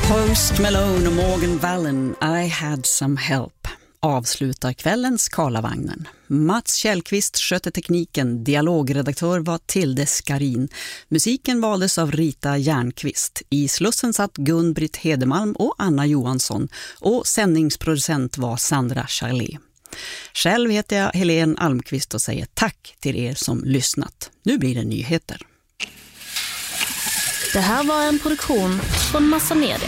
Post Malone och Morgan Wallen, I had some help. Avslutar kvällens Karlavagnen. Mats Källqvist skötte tekniken, dialogredaktör var Tilde Skarin. Musiken valdes av Rita Järnqvist. I Slussen satt Gun-Britt Hedemalm och Anna Johansson. Och sändningsproducent var Sandra Charlet. Själv heter jag Helene Almqvist och säger tack till er som lyssnat. Nu blir det nyheter. Det här var en produktion från Massa Media.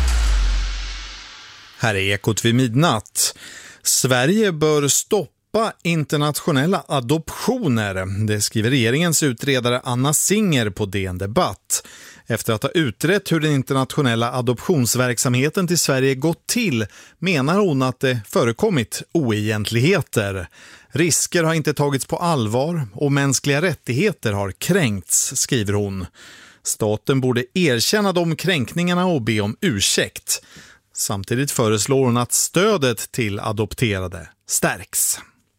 Här är Ekot vid midnatt. Sverige bör stoppa internationella adoptioner. Det skriver regeringens utredare Anna Singer på DN Debatt. Efter att ha utrett hur den internationella adoptionsverksamheten till Sverige gått till menar hon att det förekommit oegentligheter. Risker har inte tagits på allvar och mänskliga rättigheter har kränkts, skriver hon. Staten borde erkänna de kränkningarna och be om ursäkt. Samtidigt föreslår hon att stödet till adopterade stärks.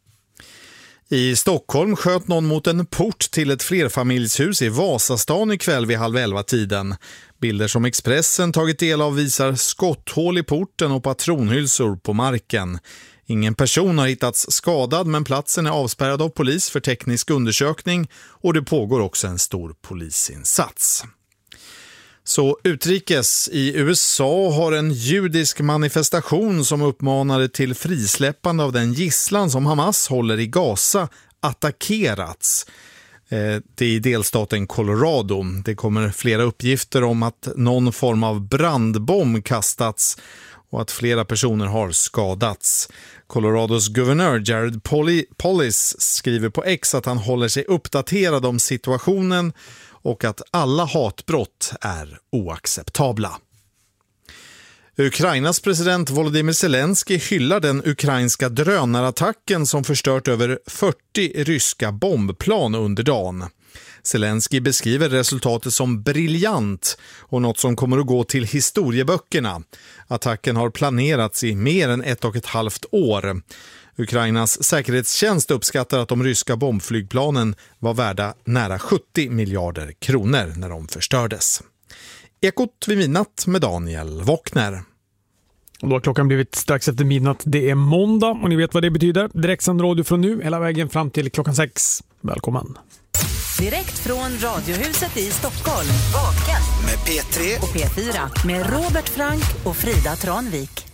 I Stockholm sköt någon mot en port till ett flerfamiljshus i Vasastan ikväll vid 22:30. Bilder som Expressen tagit del av visar skotthål i porten och patronhylsor på marken. Ingen person har hittats skadad, men platsen är avspärrad av polis för teknisk undersökning och det pågår också en stor polisinsats. Så utrikes, i USA har en judisk manifestation som uppmanade till frisläppande av den gisslan som Hamas håller i Gaza attackerats. Det är i delstaten Colorado. Det kommer flera uppgifter om att någon form av brandbomb kastats och att flera personer har skadats. Colorados guvernör Jared Polis skriver på X att han håller sig uppdaterad om situationen och att alla hatbrott är oacceptabla. Ukrainas president Volodymyr Zelensky hyllar den ukrainska drönarattacken som förstört över 40 ryska bombplan under dagen. Zelensky beskriver resultatet som briljant och något som kommer att gå till historieböckerna. Attacken har planerats i mer än 1,5 år. Ukrainas säkerhetstjänst uppskattar att de ryska bombflygplanen var värda nära 70 miljarder kronor när de förstördes. Ekot vid midnatt med Daniel Wockner. Och då har klockan blivit strax efter midnatt. Det är måndag och ni vet vad det betyder. Direktsänd radio från nu hela vägen fram till klockan 6. Välkommen. Direkt från Radiohuset i Stockholm. Vaken med P3 och P4 med Robert Frank och Frida Tranvik.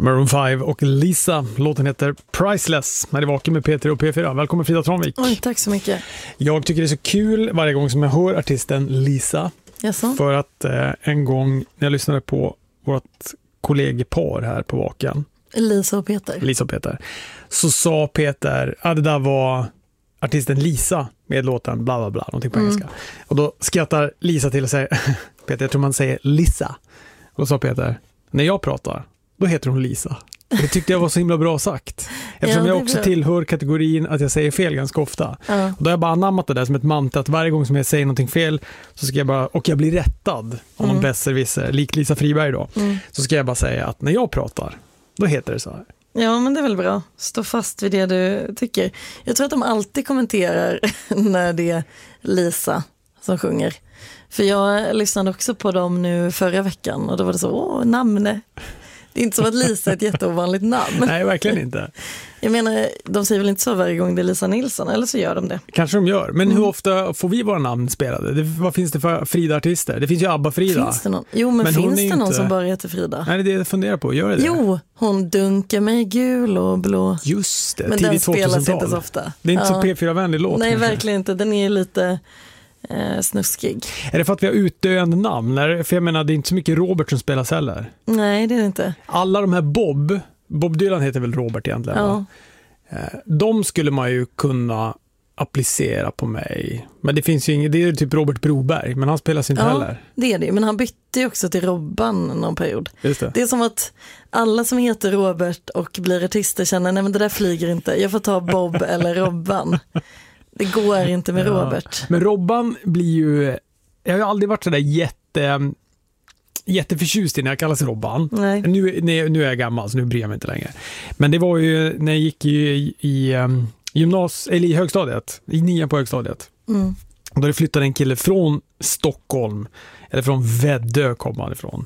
Maroon 5 och Lisa. Låten heter Priceless. När det vaken med Peter och P4. Välkommen Frida Tranvik. Oj, tack så mycket. Jag tycker det är så kul varje gång som jag hör artisten Lisa. Jaså? För att en gång när jag lyssnade på vårt kollegepar här på Vaken. Lisa och Peter. Så sa Peter att det där var artisten Lisa med låten bla bla bla, någonting på engelska. Och då skrattar Lisa till och säger Peter, jag tror man säger Lisa. Och då sa Peter, när jag pratar, då heter hon Lisa. Det tyckte jag var så himla bra sagt. Eftersom jag också tillhör kategorin att jag säger fel ganska ofta. Ja. Och då har jag bara anammat det där som ett mantra att varje gång som jag säger någonting fel så ska jag bara, och jag blir rättad av någon besserwisser, lik Lisa Friberg då. Så ska jag bara säga att när jag pratar, då heter det så här. Ja, men det är väl bra. Stå fast vid det du tycker. Jag tror att de alltid kommenterar när det är Lisa som sjunger. För jag lyssnade också på dem nu förra veckan och då var det så, namne. Det är inte som att Lisa är ett jätteovanligt namn. Nej, verkligen inte. Jag menar, de säger väl inte så varje gång det är Lisa Nilsson, eller så gör de det. Kanske de gör, men hur ofta får vi våra namn spelade? Vad finns det för Frida-artister? Det finns ju Abba-Frida. Finns det någon? Jo, men finns det någon som bara heter Frida? Nej, det är det jag funderar på. Gör det det? Jo, hon dunkar mig gul och blå. Just det, men den spelas inte så ofta. Det är inte så P4-vänlig låt. Nej, kanske. verkligen inte. Den är lite snuskig. Är det för att vi har utdöende namn? För jag menar, det är inte så mycket Robert som spelas heller. Nej, det är det inte. Alla de här Bob Dylan heter väl Robert egentligen? Ja. De skulle man ju kunna applicera på mig. Men det finns ju inget, det är typ Robert Broberg, men han spelas inte heller. Det är det, men han bytte ju också till Robban någon period. Just det. Det är som att alla som heter Robert och blir artister känner, nej men det där flyger inte, jag får ta Bob eller Robban. Det går inte med Robert. Men Robban blir ju, jag har ju aldrig varit så där jätteförtjust i när jag kallas Robban. Nej. Nu är jag gammal så nu bryr jag mig inte längre. Men det var ju när jag gick i eller i högstadiet, i 9 på högstadiet. Då det flyttade en kille från Stockholm, eller från Väddö kom han ifrån,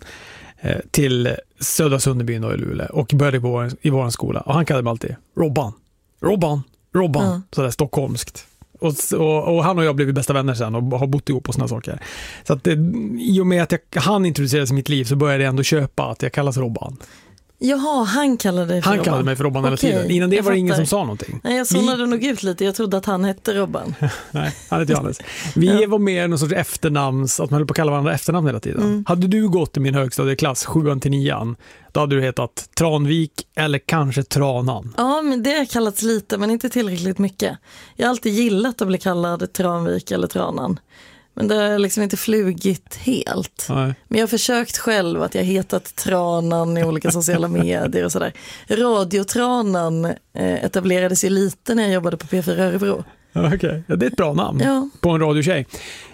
till Södra Sunderbyn och i Luleå och började i vår skola. Och han kallade mig alltid Robban. Sådär stockholmskt. Och han och jag blev bästa vänner sen och har bott ihop och såna saker. Så att i och med att han introducerades i mitt liv så började jag ändå köpa att jag kallas Robban. Jaha, han kallade dig för Robban. Han kallade mig för Robban hela tiden. Innan det var det ingen som sa någonting. Nej, jag zonade nog ut lite. Jag trodde att han hette Robban. Nej, han heter Johannes. Vi var mer någon sorts efternamns, att man höll på att kalla varandra efternamn hela tiden. Hade du gått i min högstadieklass 7-9, då hade du hetat Tranvik eller kanske Tranan. Ja, men det har kallats lite, men inte tillräckligt mycket. Jag har alltid gillat att bli kallad Tranvik eller Tranan. Men det har liksom inte flugit helt. Nej. Men jag har försökt själv att jag hetat Tranan i olika sociala medier och sådär. Radiotranan etablerades ju lite när jag jobbade på P4 Örebro. Okej. Ja, det är ett bra namn på en radiotjej.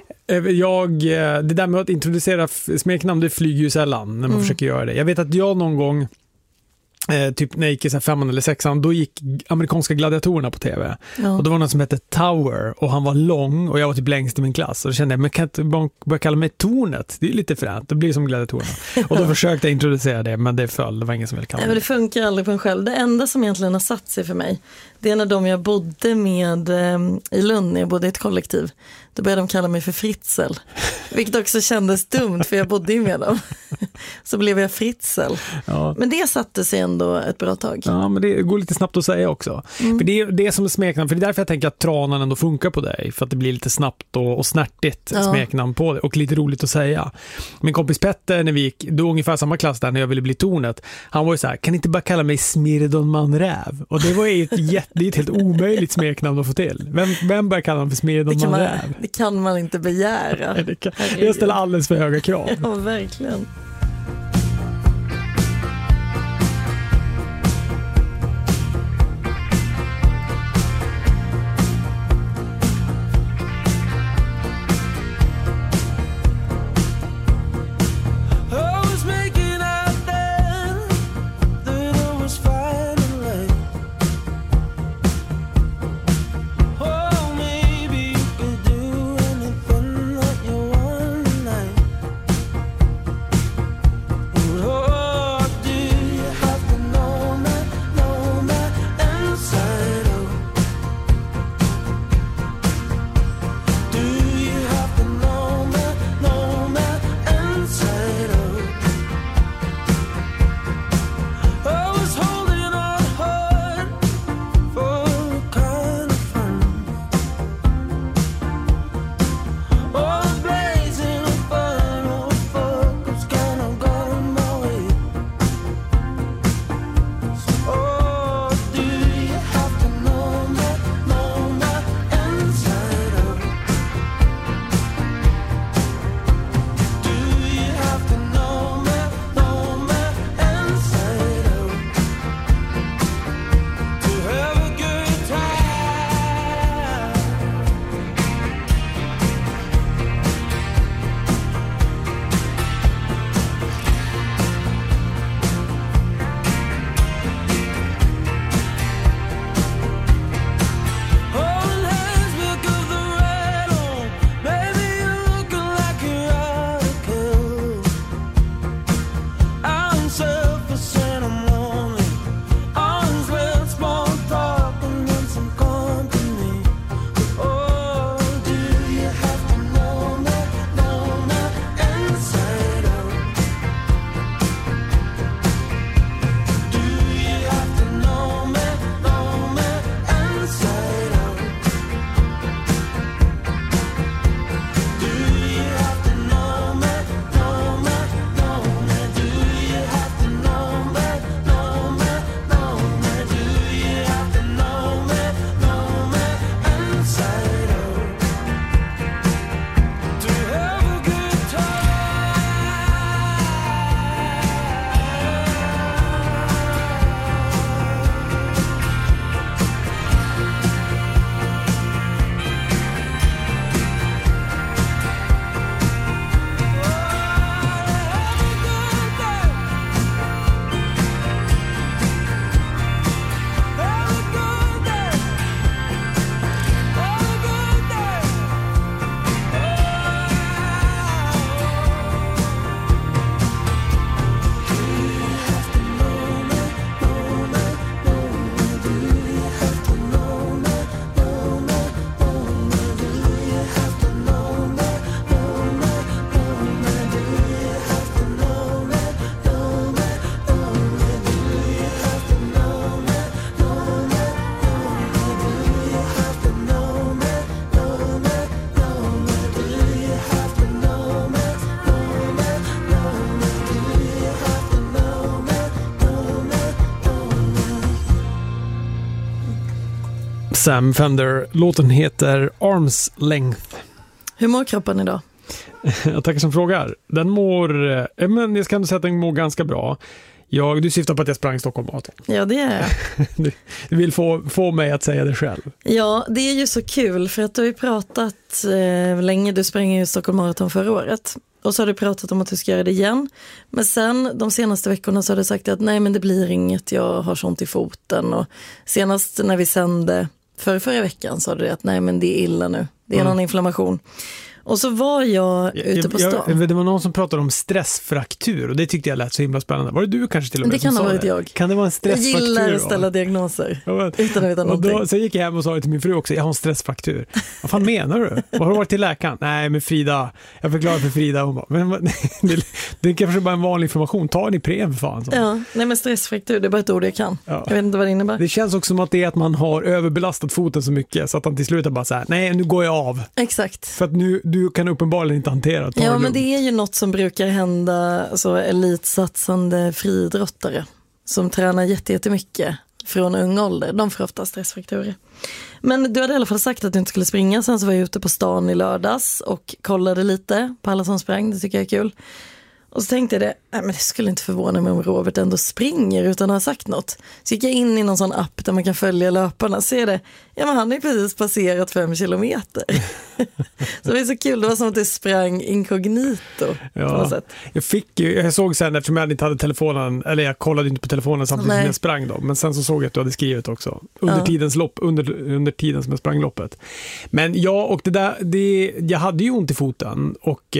Det där med att introducera smeknamn, det flyger ju sällan när man försöker göra det. Jag vet att jag någon gång typ när jag gick i 5:an eller 6:an, då gick amerikanska gladiatorerna på tv. Ja. Och det var någon som hette Tower och han var lång och jag var typ längst i min klass. Och då kände jag, men kan inte börja kalla mig Tornet? Det är lite fränt, det blir som gladiatorerna. Och då försökte jag introducera det, men det föll. Det var ingen som ville kalla mig. Det funkar aldrig på en själv. Det enda som egentligen har satt sig för mig, det är när de jag bodde med i Lund, när jag bodde i ett kollektiv. Då började de kalla mig för Fritzl. Vilket också kändes dumt, för jag bodde ju med dem. Så blev jag Fritzl. Ja. Men det satte sig ändå ett bra tag. Ja, men det går lite snabbt att säga också. För det är det som är smeknamn. För det är därför jag tänker att Tranan ändå funkar på dig. För att det blir lite snabbt och snärtigt smeknamn på det. Och lite roligt att säga. Min kompis Petter, när vi gick, då ungefär samma klass där när jag ville bli Tornet. Han var ju så här, kan inte bara kalla mig Smirdon Manräv? Och det var ett helt omöjligt smeknamn att få till. Vem börjar kalla honom för Smirdon Manräv? Det kan man inte begära. Jag ställer alldeles för höga krav. Ja, verkligen. Sam Fender. Låten heter Arms Length. Hur mår kroppen idag? Jag tackar som frågar. Den mår, men jag ska ändå säga att den mår ganska bra. Du syftar på att jag sprang Stockholm Marathon. Ja, det är jag. Du vill få mig att säga det själv. Ja, det är ju så kul för att du har ju pratat länge. Du sprang ju Stockholm Marathon förra året. Och så har du pratat om att du ska göra det igen. Men sen de senaste veckorna så har du sagt att nej, men det blir inget. Jag har sånt i foten. Och senast när vi sände förra veckan sa du att nej, men det är illa nu. Det är någon inflammation. Och så var jag ute på stan. Det var någon som pratade om stressfraktur och det tyckte jag lät så himla spännande. Var det du kanske till och med det som sa det? Det kan ha varit jag. Kan det vara en stressfraktur? Jag gillar att ställa diagnoser utan att veta någonting. Och då, så gick jag hem och sa det till min fru också. Jag har en stressfraktur. Vad fan menar du? Har du varit till läkaren? Nej, men Frida. Jag förklarar för Frida. Hon bara, men det är kanske bara en vanlig information. Ta en Ipren för fan. Så. Ja, nej men stressfraktur, det är bara ett ord jag kan. Ja. Jag vet inte vad det innebär. Det känns också som att det är att man har överbelastat foten så mycket så att han till slut bara så här, nej, nu går jag av. Exakt. För att du kan uppenbarligen inte hantera. Ja, men det är ju något som brukar hända så elitsatsande friidrottare som tränar jättemycket från ung ålder. De får ofta stressfrakturer. Men du hade i alla fall sagt att du inte skulle springa. Sen så var jag ute på stan i lördags och kollade lite på alla som sprang. Det tycker jag är kul. Och så tänkte jag men det skulle inte förvåna mig om Robert ändå springer utan att ha sagt något. Så gick jag in i någon sån app där man kan följa löparna. Se det, men han har ju precis passerat 5 kilometer. Så det är så kul, det var som att det sprang inkognito på något sätt. Jag såg sen, eftersom jag inte hade telefonen, eller jag kollade inte på telefonen samtidigt som jag sprang då, men sen så såg jag att du hade skrivit också under tidens lopp, under tiden som jag sprang loppet. Men jag hade ju ont i foten och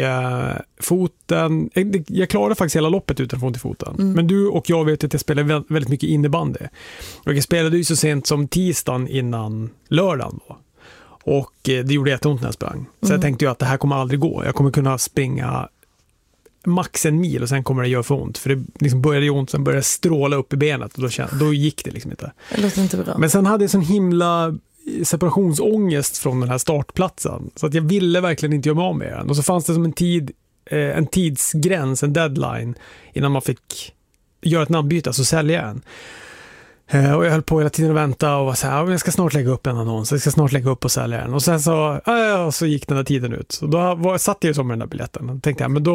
foten, jag klarade faktiskt hela loppet utan att få ont i foten. Men du och jag vet att jag spelade väldigt mycket innebandy. Och jag spelade ju så sent som tisdagen innan lördagen då. Och det gjorde jätteont när jag sprang. Så jag tänkte ju att det här kommer aldrig gå. Jag kommer kunna springa max 1 mil och sen kommer det göra för ont. För det liksom började ju ont, sen började det stråla upp i benet och då gick det liksom inte. Det låter inte bra. Men sen hade jag sån himla separationsångest från den här startplatsen. Så att jag ville verkligen inte göra mig av med den. Och så fanns det som en tidsgräns, en deadline innan man fick göra ett namnbyte, alltså sälja en. Och jag höll på hela tiden att vänta och var så här, jag ska snart lägga upp en annons, jag ska snart lägga upp och sälja den. Och sen så gick den där tiden ut. Så då satt jag ju som med den där biljetten och tänkte men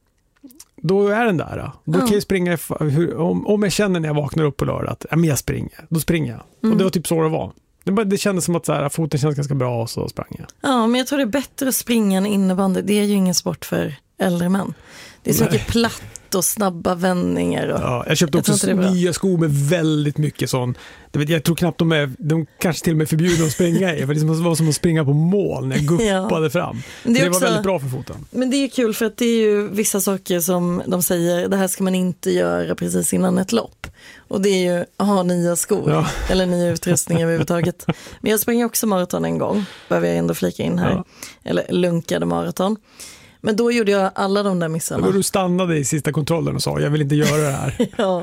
då är den där. Då kan jag springa, om jag känner när jag vaknar upp på lördag att jag springer, då springer jag. Och det var typ så det var. Det kändes som att så här, foten känns ganska bra och så sprang jag. Ja, men jag tror det är bättre att springa än innebandy. Det är ju ingen sport för äldre män. Det är så mycket platt och snabba vändningar. Och jag köpte också nya skor med väldigt mycket sån. Jag tror knappt de kanske till och med förbjuder att springa i. För det var som att springa på mål när jag guppade fram. Det var väldigt bra för foten. Men det är kul för att det är ju vissa saker som de säger, det här ska man inte göra precis innan ett lopp. Och det är ju att ha nya skor eller ny utrustning överhuvudtaget. Men jag sprang också maraton en gång, behöver jag ändå flika in här. Eller lunkade maraton. Men då gjorde jag alla de där missarna. Då du stannade i sista kontrollen och sa, jag vill inte göra det här. Ja.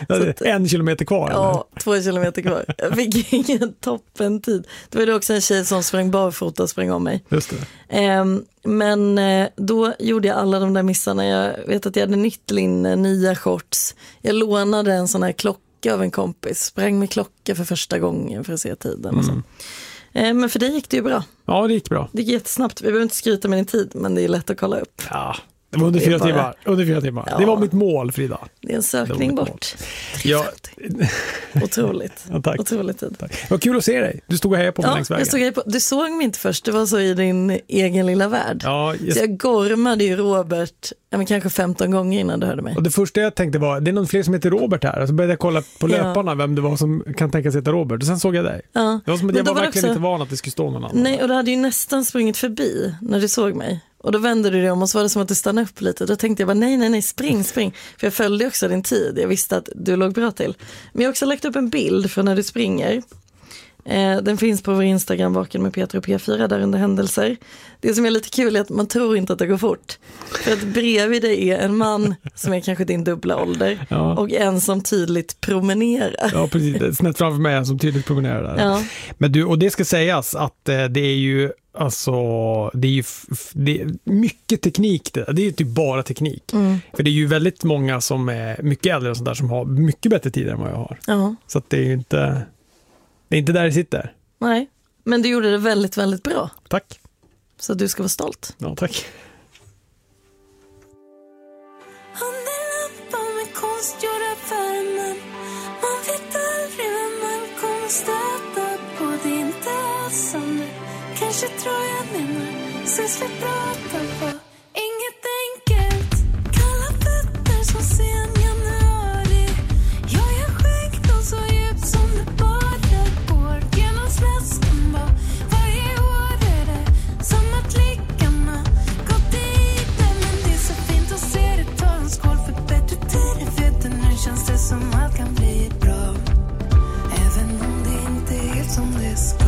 1 kilometer kvar. Ja, 2 kilometer kvar. Jag fick ingen toppentid. Det var det också en tjej som sprang barfota och sprang om mig. Just det. Men då gjorde jag alla de där missarna. Jag vet att jag hade nytt linne, nya shorts. Jag lånade en sån här klocka av en kompis. Sprang med klocka för första gången för att se tiden och så. Men för dig gick det ju bra. Ja, det gick bra. Det gick jättesnabbt. Vi behöver inte skryta med din tid, men det är lätt att kolla upp. Ja, det var under 4 timmar. Under 4 timmar. Ja. Det var mitt mål, Frida. Det är en sökning bort. Ja. Otroligt. Ja, tack. Otroligt tid. Tack. Det var kul att se dig. Du stod och hejade på mig längs vägen. Du såg mig inte först. Det var så i din egen lilla värld. Ja, så jag gormade ju Robert kanske 15 gånger innan du hörde mig. Och det första jag tänkte var, det är någon fler som heter Robert här. Och så började jag kolla på löparna vem det var som kan tänka sig heta Robert. Och sen såg jag dig. Ja. Det var som att jag var verkligen inte van att det skulle stå någon annan. Nej, och du hade ju nästan sprungit förbi när du såg mig. Och då vände du dig om och så var det som att du stannade upp lite. Då tänkte jag bara nej, spring. För jag följde också din tid. Jag visste att du låg bra till. Men jag har också lagt upp en bild från när du springer. Den finns på vår Instagram, Vaken med Peter och P4, där under händelser. Det som är lite kul är att man tror inte att det går fort. För att bredvid dig är en man som är kanske din dubbla ålder och en som tydligt promenerar. Ja, precis. Snett framför mig en som tydligt promenerar där. Ja. Men du, och det ska sägas att det är ju det är mycket teknik. Det är ju typ bara teknik. För det är ju väldigt många som är mycket äldre och sånt där som har mycket bättre tider än vad jag har. Så att det är ju inte... Det är inte där det sitter. Nej, men du gjorde det väldigt, väldigt bra. Tack. Så du ska vara stolt. Ja, tack. Kanske tror jag menar, ses vi pratar på inget enkelt. Kalla fötter som sen januari. Jag är skägg så djupt som det bara går. Genom släsken var varje år är det som att blickarna gått dit. Men det är så fint att se det, ta en skål för bättre tider. Vet du, nu känns det som allt kan bli bra. Även om det inte är helt som det ska.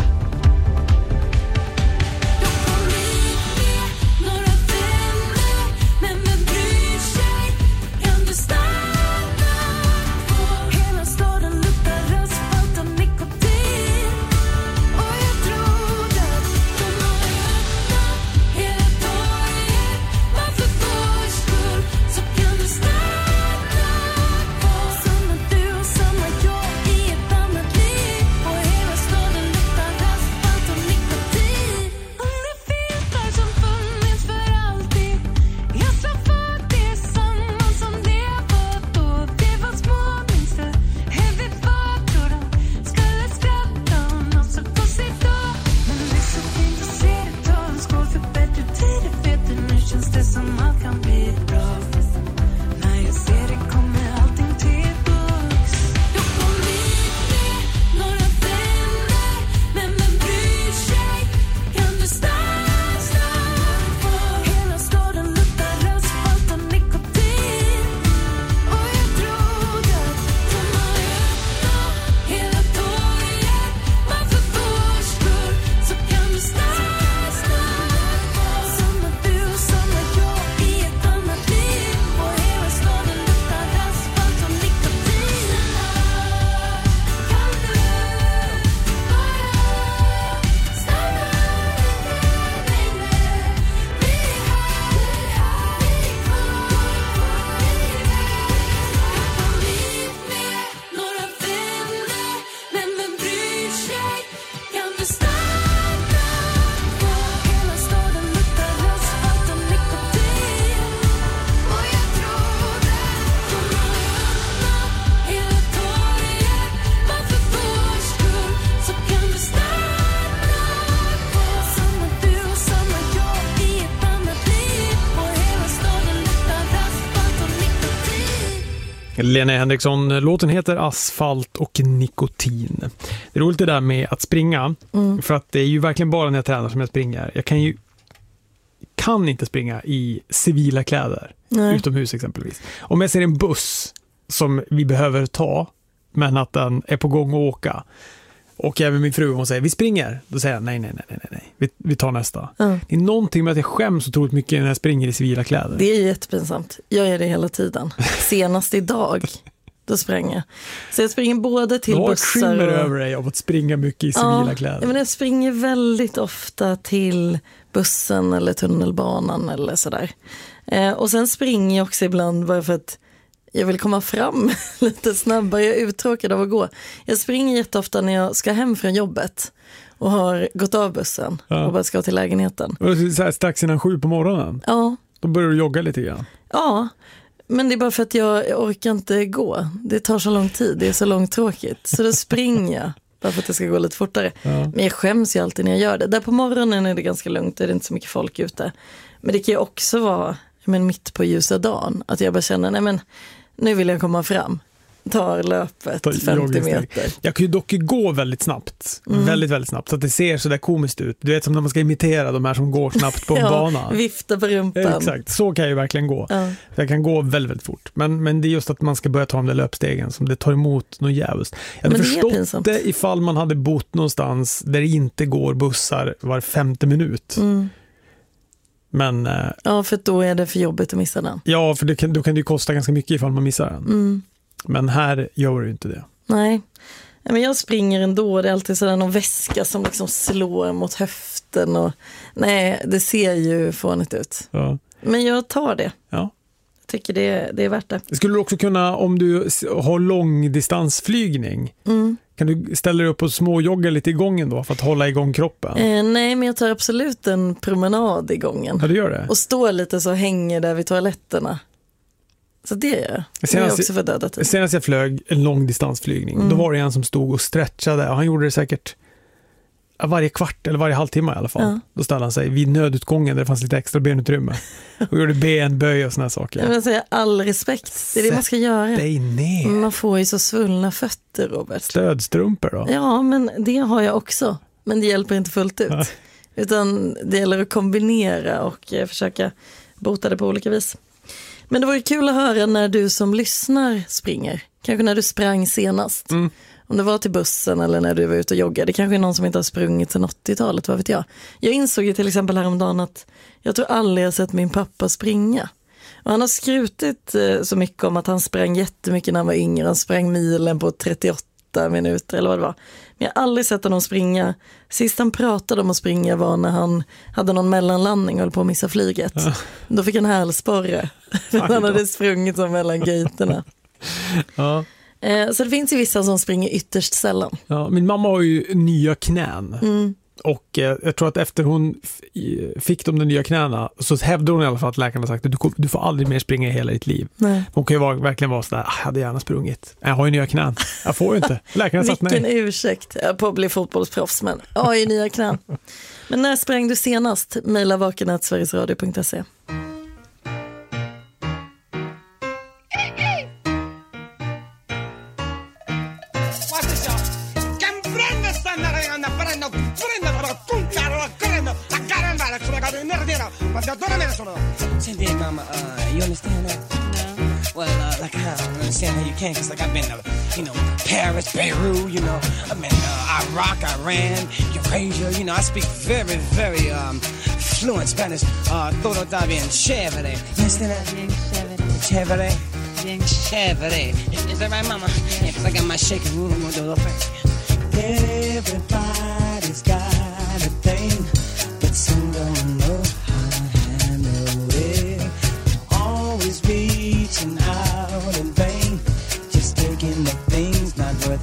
Lena Henriksson, låten heter Asfalt och nikotin. Det är roligt det där med att springa, för att det är ju verkligen bara när jag tränar som jag springer. Jag kan inte springa i civila kläder, utomhus exempelvis. Om jag ser en buss som vi behöver ta, men att den är på gång att åka, och även min fru, hon säger vi springer, då säger jag nej. Vi tar nästa. Det är någonting med att jag skäms otroligt mycket när jag springer i civila kläder. Det är jättepinsamt. Jag gör det hela tiden. Senast idag, då sprang jag. Så jag springer både till bussar och... skimmer över dig av att springa mycket i civila kläder. Men jag springer väldigt ofta till bussen eller tunnelbanan eller sådär. Och sen springer jag också ibland bara för att jag vill komma fram lite snabbare. Jag är uttråkad av att gå. Jag springer jätteofta när jag ska hem från jobbet och har gått av bussen och bara ska till lägenheten. Så här strax innan 7 på morgonen? Ja. Då börjar du jogga lite grann? Ja, men det är bara för att jag orkar inte gå. Det tar så lång tid, det är så långtråkigt. Så då springer jag bara för att det ska gå lite fortare. Men jag skäms ju alltid när jag gör det. Där på morgonen är det ganska lugnt, det är inte så mycket folk ute. Men det kan ju också vara mitt på ljusa dagen. Att jag bara känner, nu vill jag komma fram. Tar löpet 50 meter. Jag kan ju dock gå väldigt snabbt. Väldigt, väldigt snabbt. Så att det ser så där komiskt ut. Du vet, som när man ska imitera de här som går snabbt på en bana. Vifta på rumpan. Exakt, så kan jag ju verkligen gå. Jag kan gå väldigt, väldigt fort. Men det är just att man ska börja ta de där löpstegen som det tar emot något jävligt. Jag hade förstått det ifall man hade bott någonstans där det inte går bussar var 5:e minut. Men, ja, för då är det för jobbigt att missa den. Ja, för då kan det ju kosta ganska mycket ifall man missar den. Men här gör du inte det. Nej, men jag springer ändå. Det är alltid sådär någon väska som liksom slår mot höften. Och, nej, det ser ju fånigt ut. Ja. Men jag tar det. Ja. Jag tycker det är värt det. Skulle du också kunna, om du har långdistansflygning, Kan du ställa dig upp och småjogga lite i gången då för att hålla igång kroppen? Nej, men jag tar absolut en promenad i gången. Ja, du gör det? Och står lite så hänger där vid toaletterna. Så det gör jag. Det är också för döda tid. Senast jag flög en lång distansflygning, då var det en som stod och stretchade. Och han gjorde det säkert varje kvart eller varje halvtimme i alla fall. Ja. Då ställde han sig vid nödutgången där det fanns lite extra benutrymme. Och gjorde benböj och såna saker. Jag vill säga all respekt. Det är det man ska göra. Dig ner. Man får ju så svullna fötter, Robert. Stödstrumpor då? Ja, men det har jag också. Men det hjälper inte fullt ut. Utan det gäller att kombinera och försöka bota det på olika vis. Men det vore kul att höra när du som lyssnar springer. Kanske när du sprang senast. Om det var till bussen eller när du var ute och joggade. Det kanske är någon som inte har sprungit sedan 80-talet, vad vet jag. Jag insåg ju till exempel häromdagen att jag tror aldrig jag sett min pappa springa. Och han har skrutit så mycket om att han sprang jättemycket när han var yngre. Han sprang milen på 38 minuter eller vad det var. Men jag har aldrig sett honom springa. Sist han pratade om att springa var när han hade någon mellanlandning och höll på att missa flyget. Ja. Då fick han hälsporre. Han hade sprungit som mellan gaterna. Ja. Så det finns ju vissa som springer ytterst sällan. Ja, min mamma har ju nya knän. Och jag tror att efter hon fick de nya knäna så hävdade hon i alla fall att läkarna sagt att du får aldrig mer springa i hela ditt liv. Nej. Hon kan ju verkligen vara sådär, jag hade gärna sprungit. Jag har ju nya knän. Jag får ju inte. Läkarna sagt nej. Vilken ursäkt. Jag på att bli fotbollsproffs, men jag har ju nya knän. Men när sprang du senast? Maila vaken@sverigesradio.se. Senti, mama, you understand that? No. Well, like I don't understand how you can, because like I've been to, Paris, Beirut, I've been Iraq, Iran, Eurasia, I speak very, very fluent Spanish. Todo está bien chévere. You understand that? Bien chévere. Chévere. Bien chévere. Is that right, mama? Yeah, because I got my shaking room. I'm going to do a little thing. Everybody's got a thing, but some don't know. Reaching out in vain, just thinking that things not worth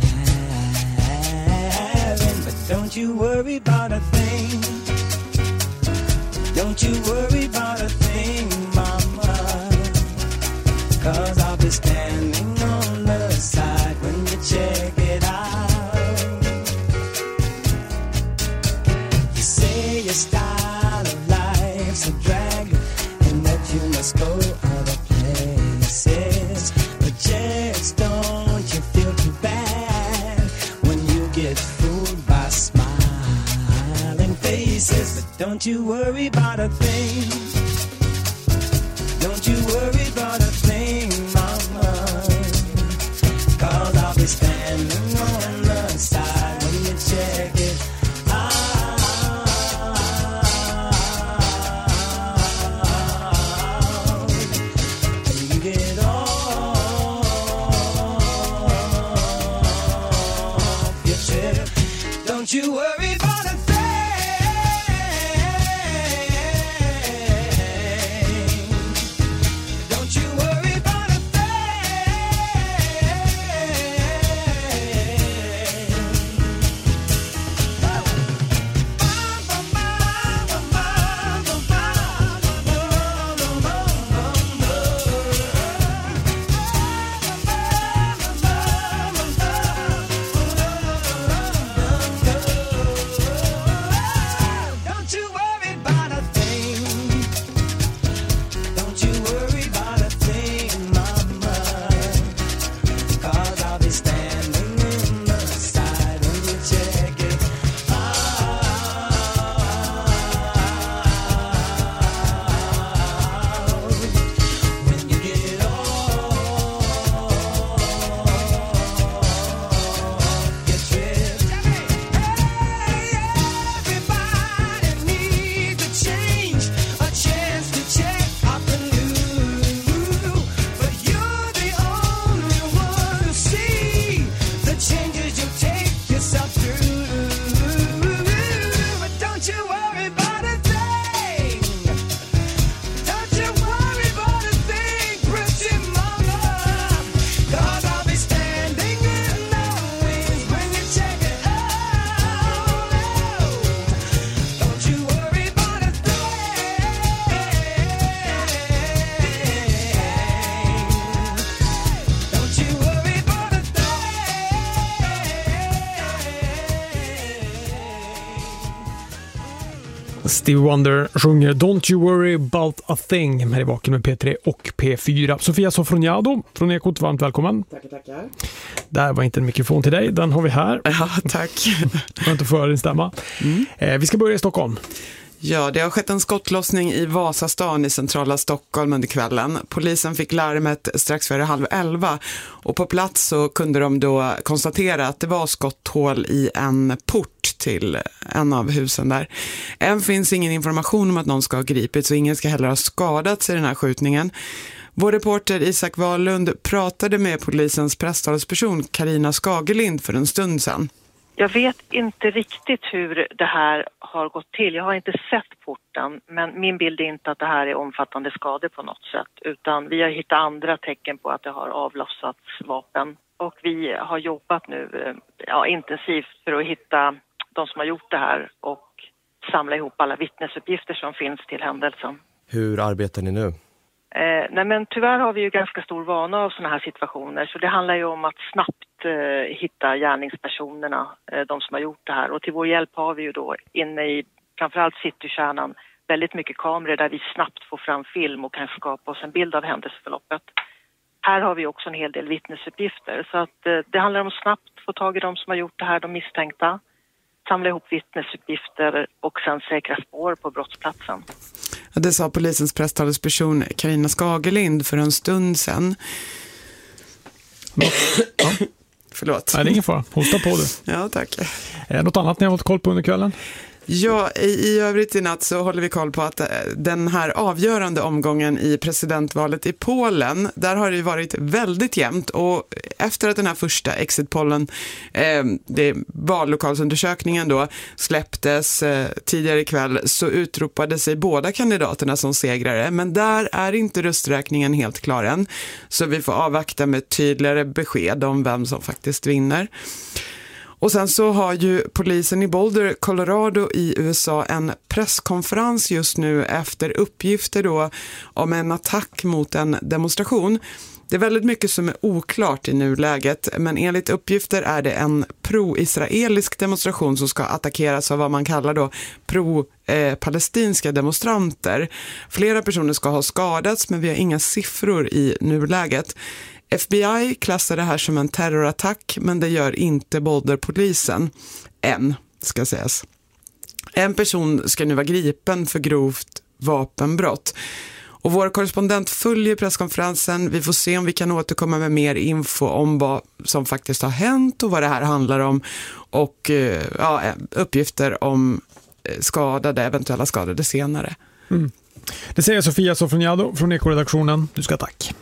having. But don't you worry about a thing. Don't you worry about a thing, mama. 'Cause I'll be standing on the side when you check it out. You say your style of life's a drag and that you must go other places, but just don't you feel too bad when you get fooled by smiling faces. But don't you worry about a thing. Don't you worry about a thing, mama. 'Cause I'll be standing on the side when you check it out. Don't you worry about a thing. Don't you worry about a thing. Stevie Wonder sjunger Don't You Worry About A Thing här i Vaken med P3 och P4. Sofia Sofroniado från Ekot, varmt välkommen. Tackar. Där var inte en mikrofon till dig, den har vi här. Ja, tack. Jag inte få höra din stämma. Vi ska börja i Stockholm. Ja, det har skett en skottlossning i Vasastan i centrala Stockholm under kvällen. Polisen fick larmet strax före 10:30 och på plats så kunde de då konstatera att det var skotthål i en port till en av husen där. Än finns ingen information om att någon ska ha gripits och ingen ska heller ha skadats i den här skjutningen. Vår reporter Isak Wahlund pratade med polisens presstalesperson Carina Skagelind för en stund sedan. Jag vet inte riktigt hur det här har gått till. Jag har inte sett porten, men min bild är inte att det här är omfattande skador på något sätt. Utan vi har hittat andra tecken på att det har avlossats vapen. Och vi har jobbat nu intensivt för att hitta de som har gjort det här och samla ihop alla vittnesuppgifter som finns till händelsen. Hur arbetar ni nu? Nej, men tyvärr har vi ju ganska stor vana av sådana här situationer, så det handlar ju om att snabbt hitta gärningspersonerna, de som har gjort det här. Och till vår hjälp har vi ju då inne i framförallt citykärnan väldigt mycket kameror där vi snabbt får fram film och kan skapa oss en bild av händelseförloppet. Här har vi också en hel del vittnesuppgifter, så att det handlar om att snabbt få tag i de som har gjort det här, de misstänkta, samla ihop vittnesuppgifter och sen säkra spår på brottsplatsen. Det sa polisens presstalesperson Carina Skagelind för en stund sedan. Ja. Förlåt. Nej, det är ingen fara. Hosta på du. Ja, tack. Något annat ni har hållit koll på under kvällen? Ja, i övrigt i natt så håller vi koll på att den här avgörande omgången i presidentvalet i Polen, där har det varit väldigt jämnt, och efter att den här första exitpollen, vallokalsundersökningen då, släpptes tidigare ikväll, så utropade sig båda kandidaterna som segrare, men där är inte rösträkningen helt klar än, så vi får avvakta med tydligare besked om vem som faktiskt vinner. Och sen så har ju polisen i Boulder, Colorado i USA en presskonferens just nu efter uppgifter då om en attack mot en demonstration. Det är väldigt mycket som är oklart i nuläget, men enligt uppgifter är det en pro-israelisk demonstration som ska attackeras av vad man kallar då pro-palestinska demonstranter. Flera personer ska ha skadats, men vi har inga siffror i nuläget. FBI klassar det här som en terrorattack, men det gör inte Boulder-polisen än, ska sägas. En person ska nu vara gripen för grovt vapenbrott. Och vår korrespondent följer presskonferensen. Vi får se om vi kan återkomma med mer info om vad som faktiskt har hänt och vad det här handlar om. Och uppgifter om eventuella skadade senare. Mm. Det säger Sofia Sofroniado från Ekoredaktionen. Du ska tack.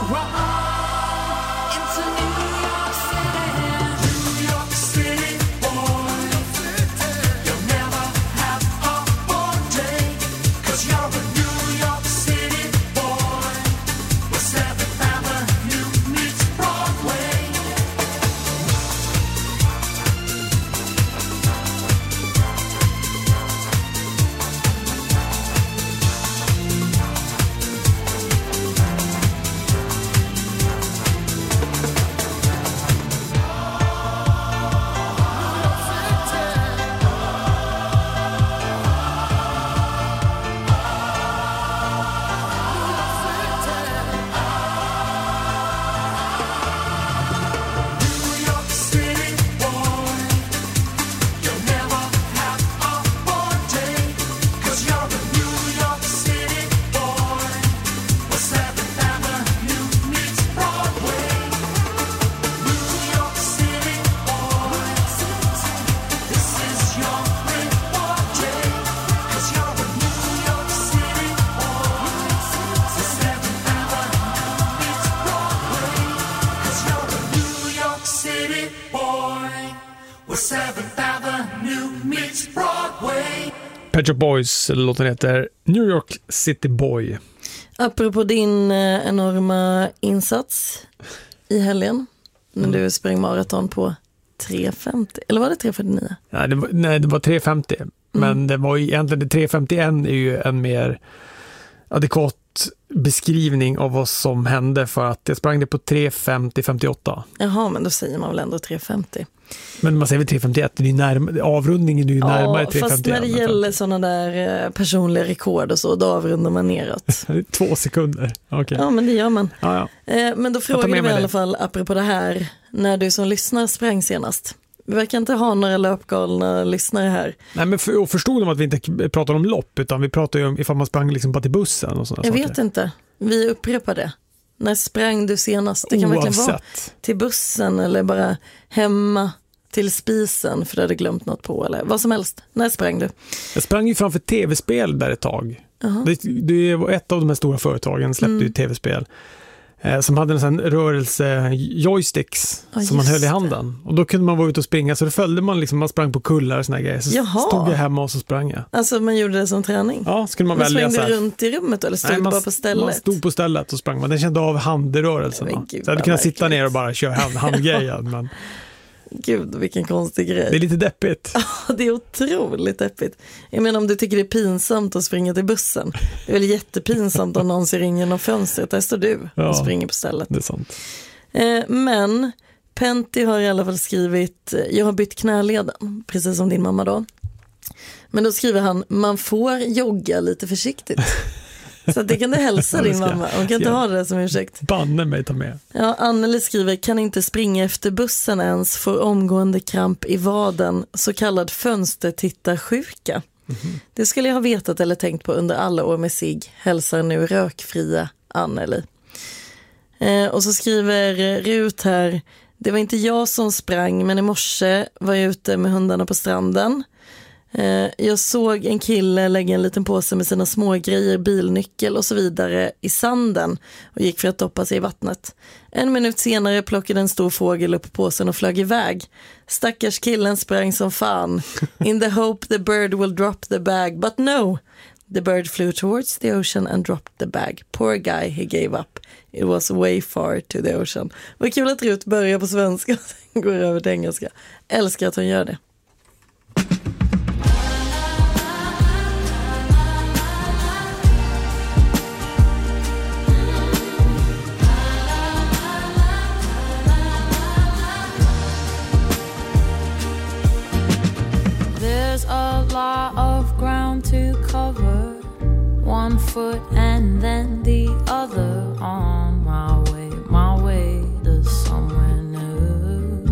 Pet Shop Boys, låten heter New York City Boy. Apropå din enorma insats i helgen, när du sprang maraton på 3.50, eller var det 3.49? Ja, det var 3.50, men det var ju egentligen 3.51 är ju en mer adekvat beskrivning av vad som hände, för att jag sprang det på 3.50-58. Jaha, men då säger man väl ändå 3.50. Men man säger väl 3.51, det är närmare, avrundningen är ju närmare 3.51. Fast när det gäller sådana där personliga rekord och så, då avrundar man neråt. 2 sekunder. Okay. Ja, men det gör man. Ja. Men då frågar vi i alla fall, apropå det här, när du som lyssnar sprang senast. Vi verkar inte ha några löpgalna lyssnare här. Nej, men förstod de att vi inte pratar om lopp, utan vi pratar ju om ifall man sprang liksom bara till bussen och sådana saker. Jag vet inte. Vi upprepar det. När sprang du senast? Det kan verkligen vara till bussen eller bara hemma till spisen för du hade glömt något på, eller vad som helst. När sprang du? Jag sprang ju framför tv-spel där ett tag. Det var ett av de här stora företagen släppte ju tv-spel. Som hade en sån rörelse joysticks som man höll i handen. Och då kunde man vara ute och springa, så då följde man liksom, man sprang på kullar och såna grejer. Så stod jag hemma och så sprang jag. Alltså man gjorde det som träning? Ja, skulle man välja så här. Svängde runt i rummet eller stod bara på stället? Man stod på stället och sprang. Man kände av handrörelsen. Så jag hade kunnat sitta ner och bara köra handgrejen. Men... Gud, vilken konstig grej. Det är lite deppigt. Ja, det är otroligt deppigt. Jag menar, om du tycker det är pinsamt att springa till bussen. Det är väl jättepinsamt om någon ser in genom fönstret. Där står du och springer på stället. Det är sant. Men Pentti har i alla fall skrivit, jag har bytt knäleden, precis som din mamma då. Men då skriver han, man får jogga lite försiktigt. Så det kan du hälsa din mamma. Hon kan inte ha det som ursäkt. Banne mig ta med. Ja, Anneli skriver, kan inte springa efter bussen ens, får omgående kramp i vaden, så kallad fönstertittarsjuka. Det skulle jag ha vetat eller tänkt på under alla år med sig. Hälsar nu rökfria Anneli. Och så skriver Rut här, det var inte jag som sprang, men i morse var jag ute med hundarna på stranden. Jag såg en kille lägga en liten påse med sina små grejer, bilnyckel och så vidare i sanden och gick för att doppa sig i vattnet. 1 minut senare plockade en stor fågel upp påsen och flög iväg. Stackars killen sprang som fan. In the hope the bird will drop the bag, but no. The bird flew towards the ocean and dropped the bag. Poor guy, he gave up. It was way far to the ocean. Vad kul att Rut börjar på svenska och sen går över till engelska. Älskar att hon gör det. There's a lot of ground to cover, 1 foot and then the other, on my way to somewhere new.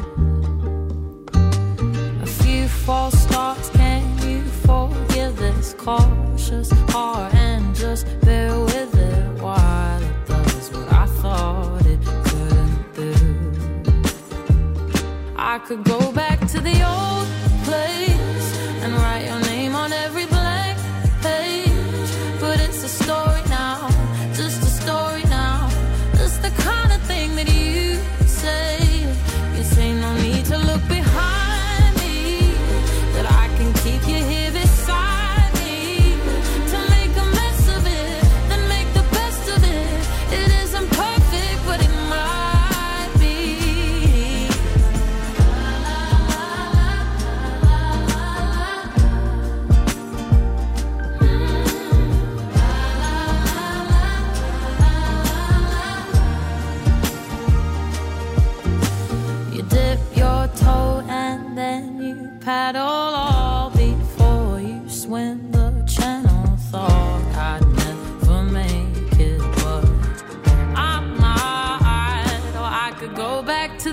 A few false starts, can you forgive this cautious heart and just bear with it while it does what I thought it couldn't do. I could go back to the old place and write your name on every blank page, but it's a story now, just a story now, a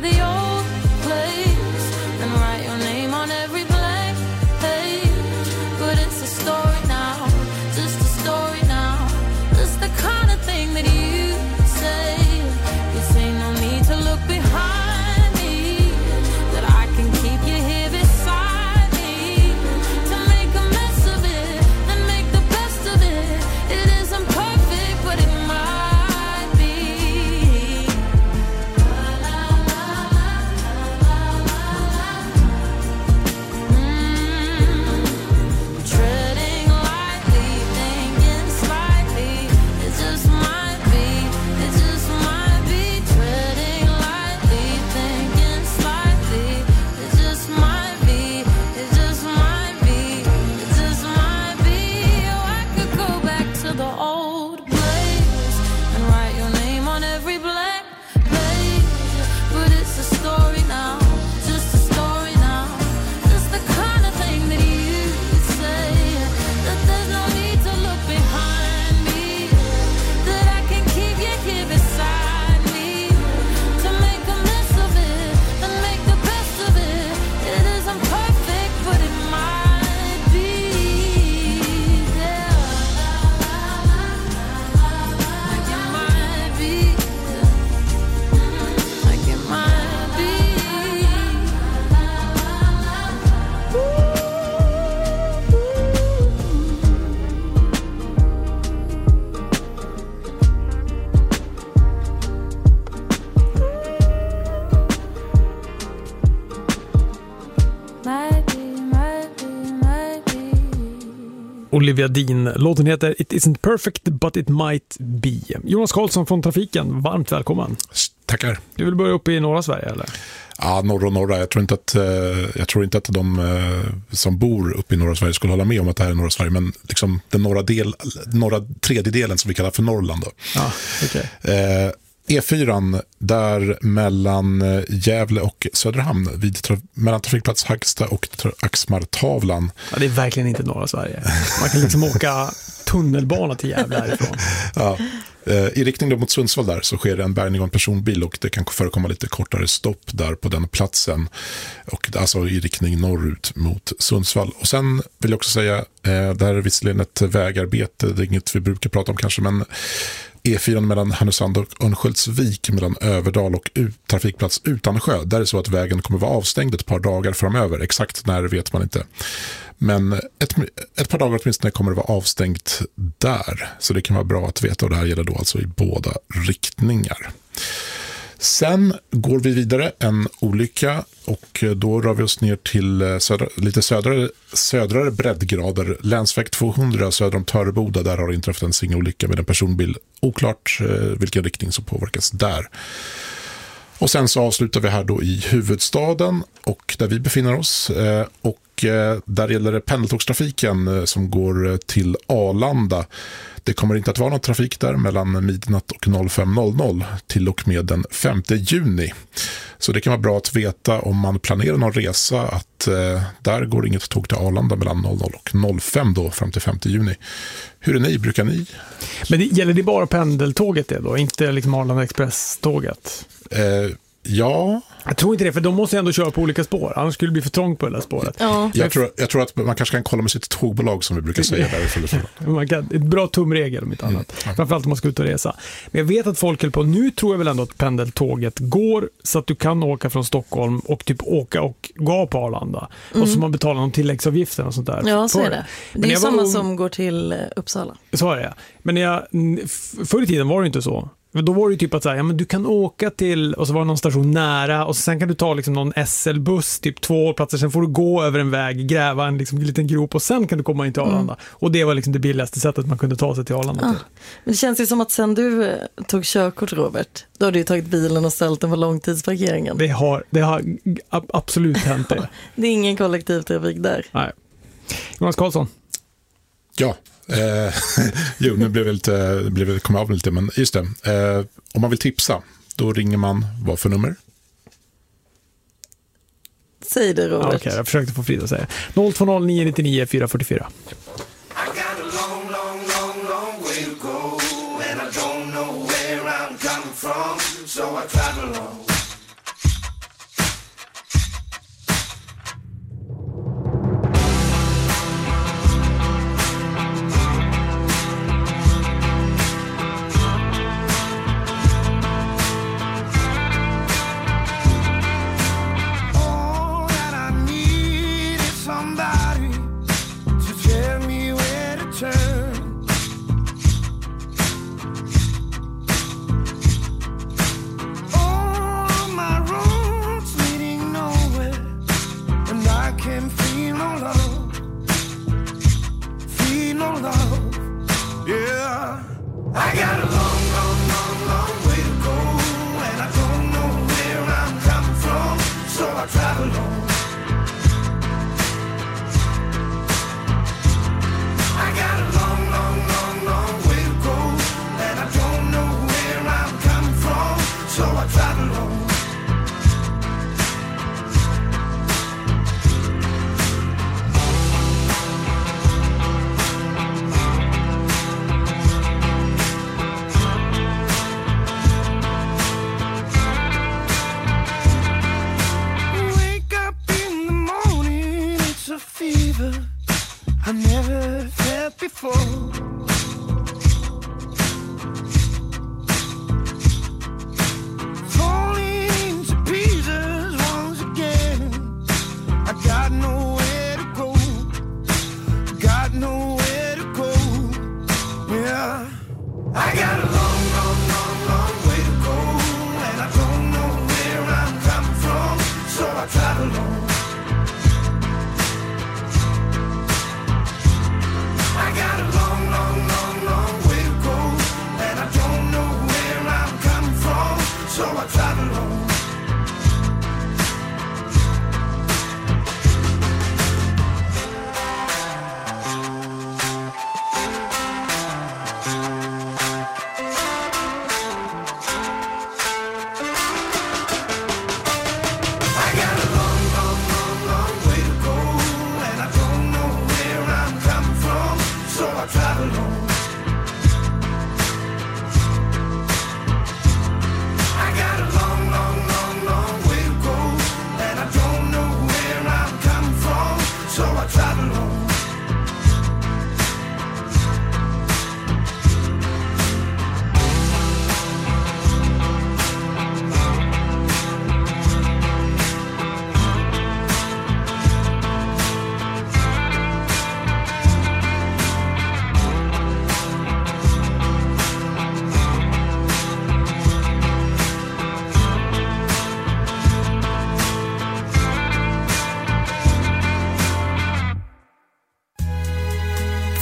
the old place and write your name on every blank page. But it's a story now, just a story now. Just the kind of thing that you say. You say no need to look behind me, that I can keep you here beside me. To make a mess of it, then make the best of it. It isn't perfect, but it might be. Treading lightly, thinking slightly. It just might be, it just might be. Treading lightly, thinking slightly. It just might be, it just might be, it just might be. Oh, I could go back to the old place and write your name on every blank page. But it's a story now, just a story now. Just the kind of thing that you say, that there's no need to look behind me, that I can keep you here beside me. To make a mess of it, and make the best of it. It isn't perfect, but it might be. Yeah. Like it might be. Like it might be. Might be, might be, might be. Olivia Dean. Låten heter It Isn't Perfect But It Might Be. Jonas Karlsson från Trafiken, varmt välkommen. Tackar. Du vill börja uppe i norra Sverige eller? Ja, norra och norra. Jag tror inte att de som bor uppe i norra Sverige skulle hålla med om att det här är norra Sverige, men liksom den norra tredjedelen som vi kallar för Norrland då. Ja, okej. E4 där mellan Gävle och Söderhamn mellan trafikplats Hagsta och Axmartavlan. Ja, det är verkligen inte norra Sverige. Man kan liksom åka tunnelbana till Gävle härifrån. Ja. I riktning då mot Sundsvall där så sker det en bärgning av en personbil och det kan förekomma lite kortare stopp där på den platsen, och alltså i riktning norrut mot Sundsvall. Och sen vill jag också säga, det här är visserligen ett vägarbete, det är inget vi brukar prata om kanske, men E4 mellan Härnösand och Örnsköldsvik mellan Överdal och trafikplats Utansjö. Där är det så att vägen kommer vara avstängd ett par dagar framöver. Exakt när vet man inte. Men ett par dagar åtminstone kommer det vara avstängt där. Så det kan vara bra att veta, och det här gäller då alltså i båda riktningar. Sen går vi vidare en olycka och då rör vi oss ner till lite södrare breddgrader. Länsväg 200 söder om Töreboda, där har inträffat en singelolycka med en personbil. Oklart vilken riktning som påverkas där. Och sen så avslutar vi här då i huvudstaden och där vi befinner oss. Och där gäller det pendeltågstrafiken som går till Arlanda. Det kommer inte att vara någon trafik där mellan midnatt och 05.00 till och med den 5 juni. Så det kan vara bra att veta om man planerar någon resa att där går inget tåg till Arlanda mellan 00 och 05 då fram till 5 juni. Hur är ni? Brukar ni? Men gäller det bara pendeltåget det då? Inte liksom Arlanda Express-tåget? Ja. Jag tror inte det, för de måste ändå köra på olika spår. Annars skulle det bli för trångt på det där spåret. Ja. Jag tror att man kanske kan kolla med sitt tågbolag som vi brukar säga där. Ett bra tumregel om inte annat. Framförallt om man ska ut och resa. Men jag vet att folk höll på, nu tror jag väl ändå att pendeltåget går så att du kan åka från Stockholm och typ åka och gå på Arlanda. Och så man betalar någon tilläggsavgifter och sånt där. Ja, så är det. Det är samma som går till Uppsala. Så är det. Men förr i tiden var det inte så. Då var det typ att säga, ja, men du kan åka till, och så var det någon station nära, och sen kan du ta liksom någon SL-buss, typ 2 hållplatser, sen får du gå över en väg, gräva en liksom liten grop och sen kan du komma in till Arlanda. Och det var liksom det billigaste sättet man kunde ta sig till Arlanda till. Men det känns ju som att sen du tog körkort, Robert, då har du tagit bilen och ställt den på långtidsparkeringen. Det har absolut hänt det. Det är ingen kollektivtrafik där. Nej. Jonas Karlsson. Ja. Jo, nu kom jag av lite, men just det. Om man vill tipsa, då ringer man vad för nummer? Säg det, Robert. Okej, jag försökte få Frida att säga. 020 999 444.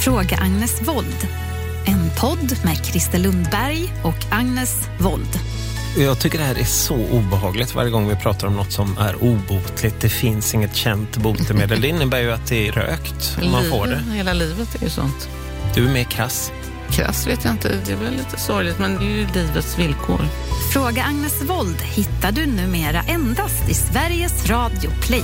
Fråga Agnes Wold. En podd med Christer Lundberg och Agnes Wold. Jag tycker det här är så obehagligt varje gång vi pratar om något som är obotligt. Det finns inget känt botemedel. Det innebär ju att det är rökt om man får det. Hela livet är ju sånt. Du är mer krass. Krass vet jag inte, det är väl lite sorgligt, men det är ju livets villkor. Fråga Agnes Wold hittar du numera endast i Sveriges Radio Play.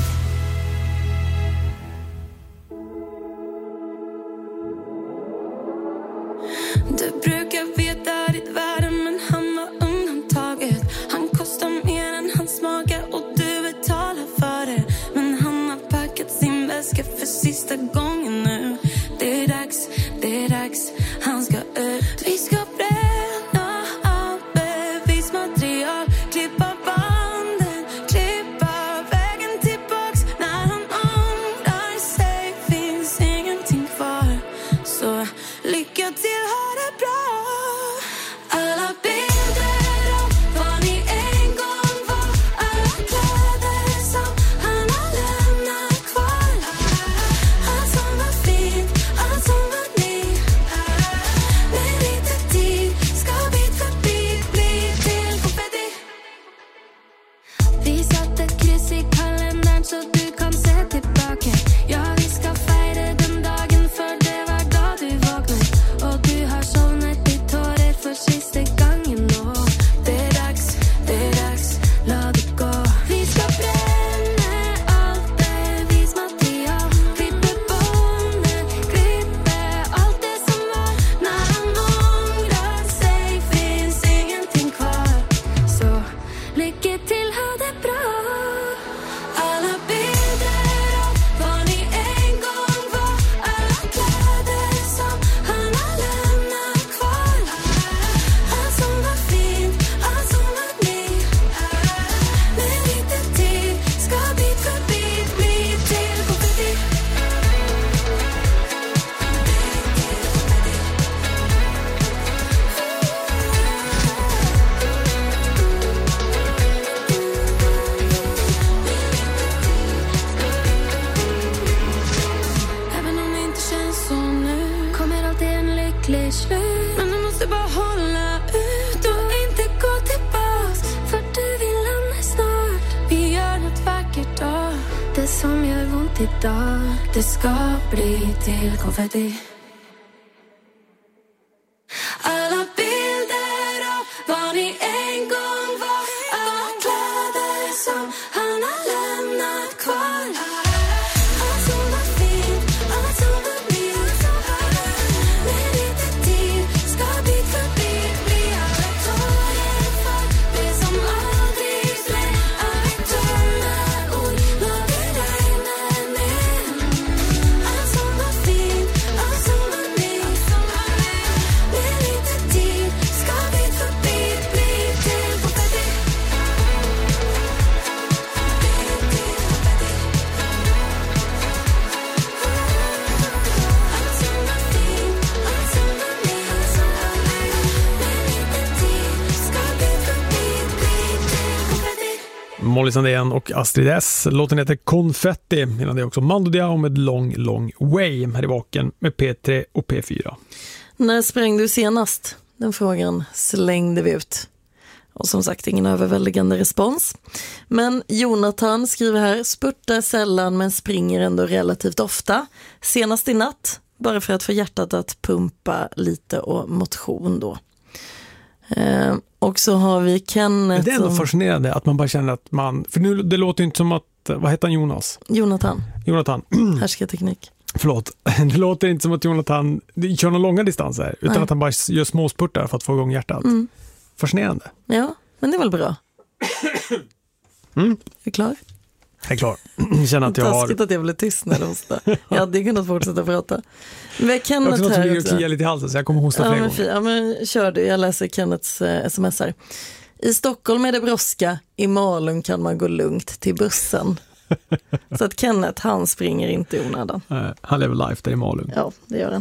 Du brukar veta ditt värde, men han var undantaget. Han kostar mer än hans mage och du betalar för det. Men han har packat sin väska för sista gången nu. Det är dags, han ska ut. Vi ska bränna allt bevismaterial, klippa banden, klippa vägen tillbaks. När han ångrar sig finns ingenting kvar. Så lycka till, ha det bra. Alla bilder av vad ni en gång var, alla kläder som han har lämnat kvar. Allt som var fint, allt som var ni. Med lite tid ska bit för bit bli till konfetti. Vi satte kryss i kalendern så du kan se tillbaka. Ja, vi ska fejra den dagen för det var då du vaknade. Och du har sovnat i tårer för sista gången. Och det är dags, låt det gå. Vi ska bränna allt bevismaterial, klippa bonden, klippa allt det som var. När han ångrar sig finns ingenting kvar. Så lycka till, ha det bra. Alla bilder av vad ni en gång var, alla kläder som han har lämnat kvar. Allt som var fint, allt som var ni. Med lite tid ska bit för bit bli till konfetti. Även om det inte känns så nu, kommer alltid en lycklig slut. Men du måste bara hålla ut och inte gå tillbaks, för du vill lämna snart. Vi gör något vackert då, det som gör ont idag, det ska bli till konfetti. Alla bilder av vad ni en gång var, alla kläder som han har lämnat kvar. Allt som var fint, allt som var ni. Med lite tid ska bit för bit bli alla tårar för det som aldrig blev. Alla tunna ord, låt det regna ner. Allt som var fint, allt som var ni. Med lite tid ska bit för bit bli till konfetti. Molly Sandén och Astrid S. Låten heter Konfetti. Innan det också Mando Diao med Long Long Way. Här i Vaken med P3 och P4. När sprängde du senast? Den frågan slängde vi ut. Och som sagt, ingen överväldigande respons. Men Jonathan skriver här: spurtar sällan men springer ändå relativt ofta. Senast i natt, bara för att få hjärtat att pumpa lite och motion då. Och så har vi Kenneth. Det är ändå fascinerande att man bara känner att man... För nu, det låter ju inte som att... Vad heter han, Jonas? Jonathan. Härskarteknik. Förlåt. Det låter inte som att Jonathan kör några långa distanser. Utan Nej. att han bara gör små spurtar för att få igång hjärtat. Fascinerande. Ja, men det är väl bra. Är du klar? Jag är klar. Jag känner att jag har... Taskigt att jag blev tyst när du hostade. Jag hade kunnat fortsätta prata. Men Kenneth jag har här också kliar lite i halsen så jag kommer hosta fler gånger. Ja, men kör du. Jag läser Kenneths sms här. I Stockholm är det brådska. I Malung kan man gå lugnt till bussen. Så att Kenneth, han springer inte i onödan. Han lever life där i Malung. Ja, det gör han.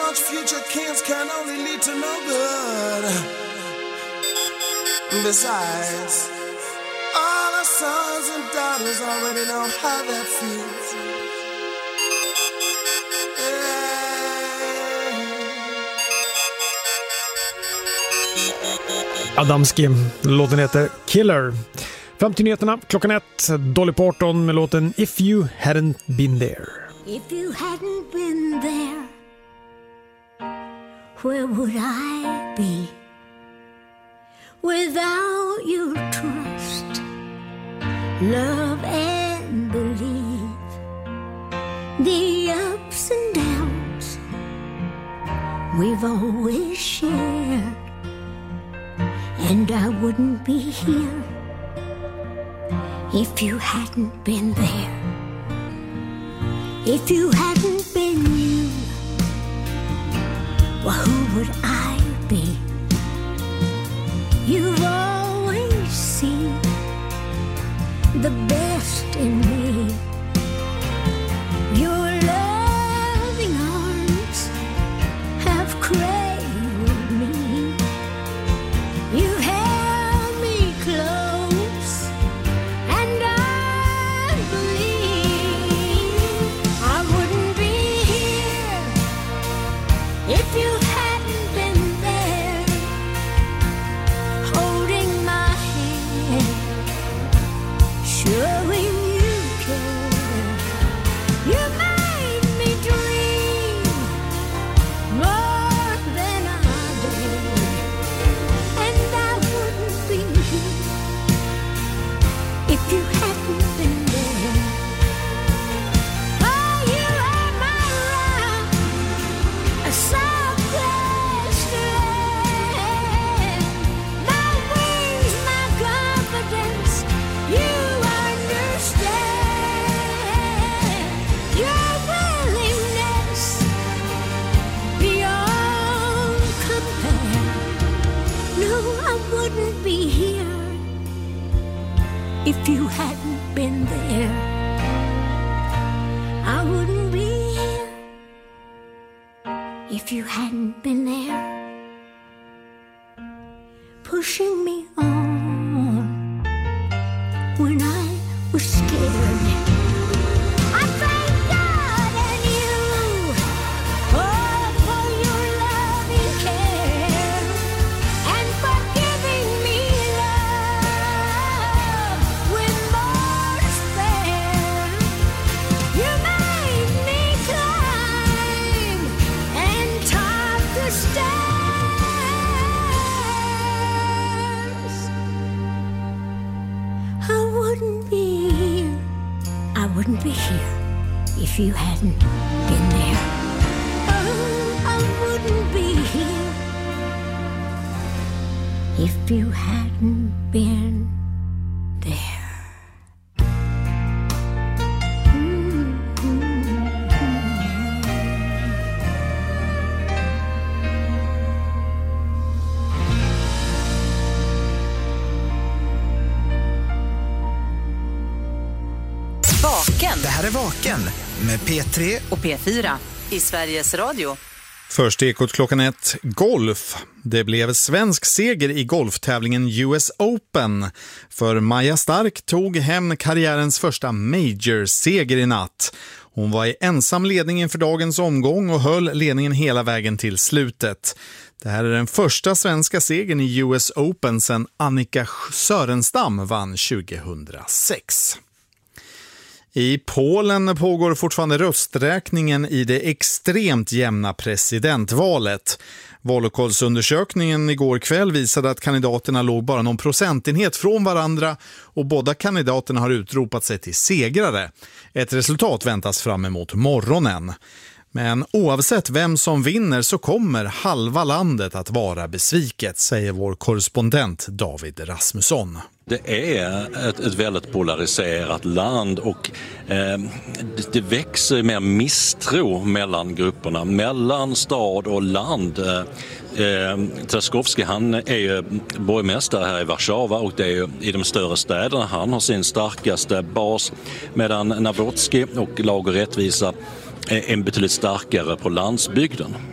much future can't can only lead to no good. Besides, all our sons and daughters already know how that feels. Adamski, låten heter Killer. Fram till nyheterna, klockan 1, Dolly Parton med låten If You Hadn't Been There. If you hadn't been there, where would I be? Without your trust, love and belief, the ups and downs we've always shared, and I wouldn't be here if you hadn't been there. If you hadn't been you, well, who would I be? You've always seen the best in me. Your loving arms have cradled me. You've held me close, and I believe I wouldn't be here if you hadn't been there, holding my hand, showing you care. You made me dream more than I did, and I wouldn't be here if you hadn't been there. Oh, you are my rock, a soft place to land, my wings, my confidence. You understand your willingness beyond compare. No, I wouldn't be here if you hadn't been there. I wouldn't be here if you hadn't been there, pushing me on when I was scared. I thank God and you, oh, for your loving care and for giving me love with more to spare. You made me climb and top the stairs. I wouldn't be here. I wouldn't be here if you hadn't been there. Oh, I wouldn't be here if you hadn't been there. Vaken. Det här är Vaken med P3 och P4 i Sveriges Radio. Först Ekot klockan 1, golf. Det blev svensk seger i golftävlingen US Open. För Maja Stark tog hem karriärens första major-seger i natt. Hon var i ensam ledning inför dagens omgång och höll ledningen hela vägen till slutet. Det här är den första svenska segern i US Open sedan Annika Sörenstam vann 2006. I Polen pågår fortfarande rösträkningen i det extremt jämna presidentvalet. Vallokalsundersökningen igår kväll visade att kandidaterna låg bara någon procentenhet från varandra och båda kandidaterna har utropat sig till segrare. Ett resultat väntas fram emot morgonen. Men oavsett vem som vinner så kommer halva landet att vara besviket, säger vår korrespondent David Rasmusson. Det är ett väldigt polariserat land och det växer mer misstro mellan grupperna, mellan stad och land. Trzaskowski, han är ju borgmästare här i Warszawa och det är ju i de större städerna han har sin starkaste bas, medan Nawrocki och Lag och rättvisa är betydligt starkare på landsbygden.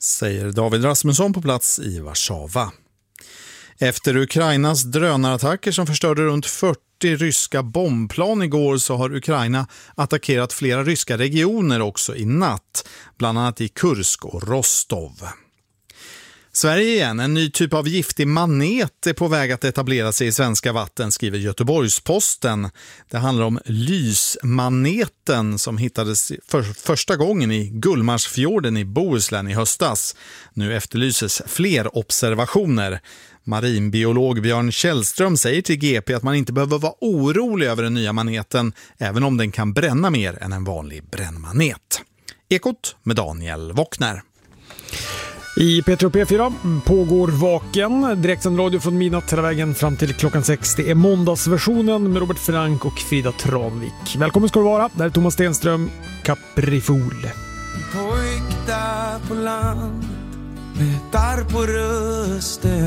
säger David Rasmusson på plats i Warszawa. Efter Ukrainas drönarattacker som förstörde runt 40 ryska bombplan igår så har Ukraina attackerat flera ryska regioner också i natt, bland annat i Kursk och Rostov. Sverige igen, en ny typ av giftig manet är på väg att etablera sig i svenska vatten, skriver Göteborgs-Posten. Det handlar om lysmaneten som hittades för första gången i Gullmarsfjorden i Bohuslän i höstas. Nu efterlyses fler observationer. Marinbiolog Björn Källström säger till GP att man inte behöver vara orolig över den nya maneten, även om den kan bränna mer än en vanlig brännmanet. Ekot med Daniel Wockner. I P3 och P4 pågår Vaken, direktsänd radio från midnatt hela vägen fram till klockan 6. Det är måndagsversionen med Robert Frank och Frida Tranvik. Välkommen ska du vara, där är Thomas Stenström, Caprifol. Pojk där på land, med darr på rösten.